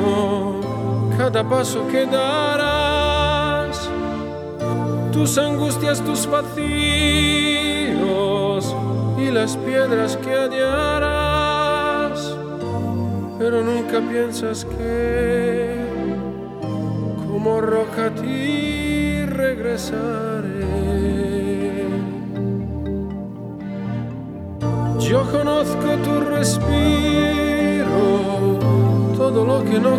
cada paso que darás, tus angustias, tus vacíos y las piedras que hallarás, pero nunca piensas que como roca a ti regresaré. Yo conozco tu respiro, todo lo que no